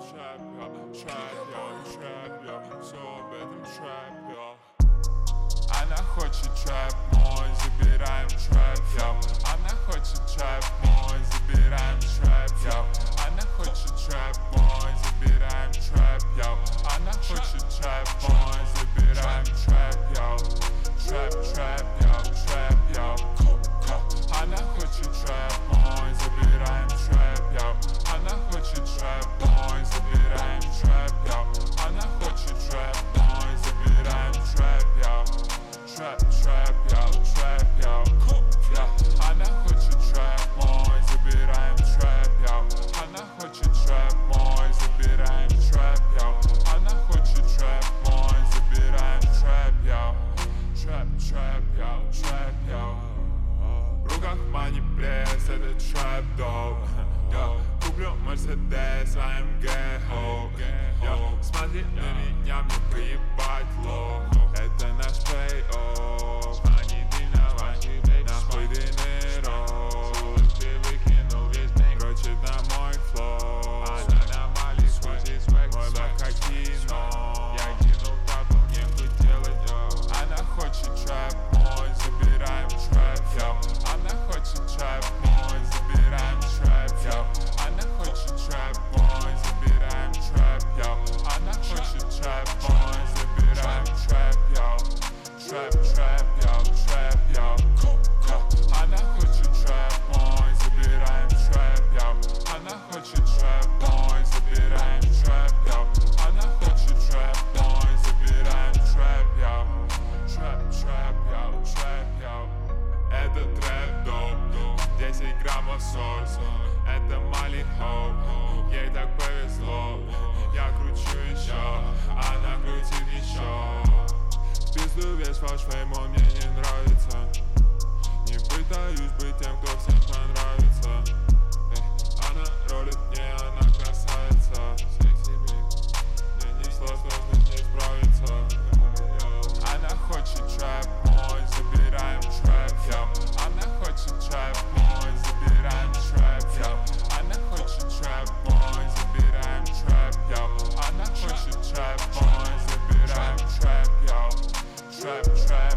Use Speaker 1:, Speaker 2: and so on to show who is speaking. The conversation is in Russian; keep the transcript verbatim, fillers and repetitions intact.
Speaker 1: trap, yo, trap, yo, trap, yo, все об этом trap, yo. Она хочет трэп мой, забираем трэп, йо. Она хочет трэп мой, забираем трэп, йо. Она хочет трэп мой, забираем трэп, йо. Она хочет трэп мой, забираем трэп, йо. Трэп, трэп, йо, трэп, йо. Она хочет трэп мой, забираем трэп, йо. Она хочет трэп мой, забираем трэп, йо. Она хочет трэп мой, забираем трэп, йо. Trap, trap, yo, trap, yo, yeah. Она хочет трэп мой, забираем трэп, yo. Она хочет трэп мой, забираем трэп, yo. Она хочет трэп мой, забираем трэп, yo. Trap, trap, yo, trap, yo. В руках money пресс, это trap dog, yo. Куплю Мерседес, а эм джи, ho, yo. Смотри на меня, мне поебать лох. Это наш плей-офф. Звони динамайк, нахуй динеро. Ты выкинул весь день, короче, там мой флоу. Она на Мали, сквозит свек, мой лайф как кино. Я кинул табу, нехуй делать, йо. Она хочет трэп мой, забираем трэп, йо. Она хочет трэп мой, забираем трэп, йо. Она хочет трэп мой, забираем трэп, йо. Она хочет трэп мой, забираем трэп, йо. Trap, trap, yo, trap, yo. Она хочет трэп мой, забираем трэп, yo. Она хочет трэп мой, забираем трэп, yo. Она хочет трэп мой, забираем трэп, yo. Trap, trap, yo, trap, yo. Это трэп доп, десять граммов соль. Это Мали хоу, ей так повезло. Я кручу еще, она крутит еще. Пизду весь ваш фейм, он мне не нравится. Не пытаюсь быть тем, кто всем понравится. Эй, она ролит мне, она красавица. Секси бейб, мне не сложно с ней справиться. Она хочет трэп мой, забираем трэп, йо. Она хочет трэп мой, забираем трэп, йо. Она хочет трэп мой, забираем трэп, йо. Она хочет трэп мой, забираем трэп, йо. Trap, trap.